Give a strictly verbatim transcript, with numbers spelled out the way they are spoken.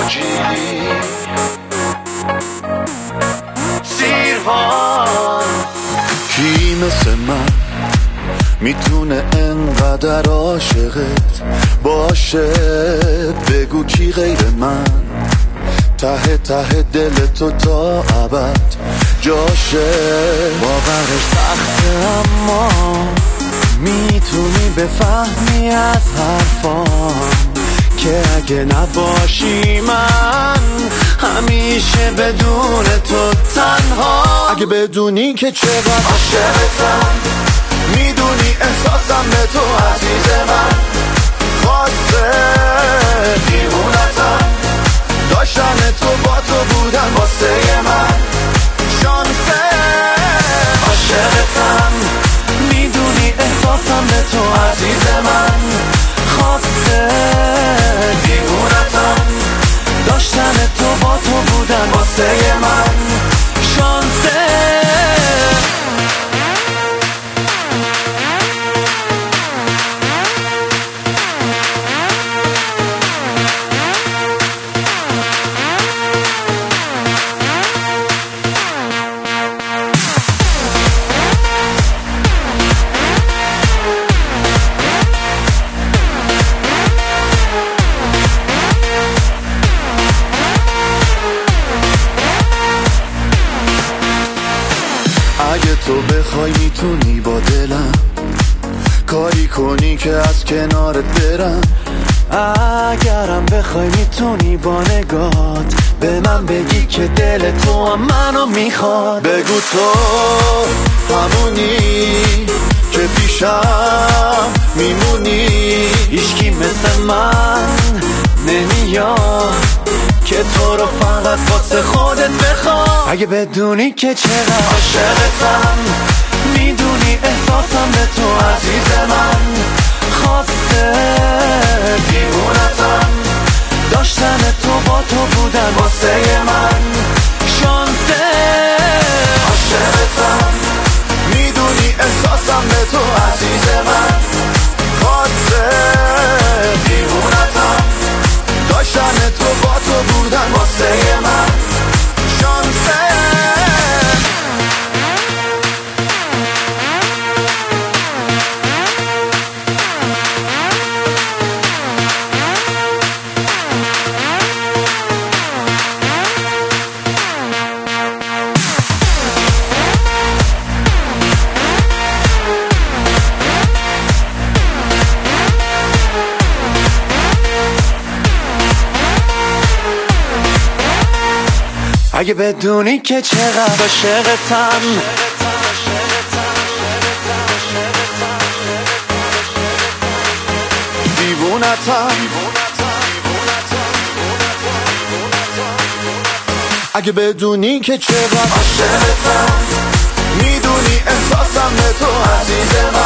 موجی سیروان. کی مثل من میتونه انقدر عاشقت باشه؟ بگو کی غیر من ته ته دل تو تا ابد جاشه. باورش سخته اما میتونی بفهمی از حرفام که اگه نباشی من همیشه بدون تو تنها. اگه بدونی که چقدر عاشقتم، میدونی احساسم به تو عزیز من. خواسته دیوونتم، داشتن تو با تو بودن واسه من شانسه. عاشقتم، میدونی احساسم به تو عزیز من. خواسته دیوونتم، داشتن تو با تو بودن واسه من شانسه. اگه تو بخوای میتونی با دلم کاری کنی که از کنارت برم. اگرم بخوای میتونی با نگات به من بگی که دل تو هم منو میخواد. بگو تو همونی که پیشم میمونی. هیچکی مثل من نمیاد که تو رو فقط واسه خودت بخواد. اگه بدونی که چقدر عاشقتم، میدونی احساسم به تو عزیز من. خواسته دیوونتم، داشتن تو با تو بودن واسه من شانسه. عاشقتم، میدونی احساسم به تو عزیز من. خواسته دیوونتم، داشتن تو با تو بودن واسه من شانسه. اگه بدونی که چقدر عاشقتم، دیوونتم. اگه بدونی که چقدر عاشقتم، میدونی احساسم به تو عزیز من.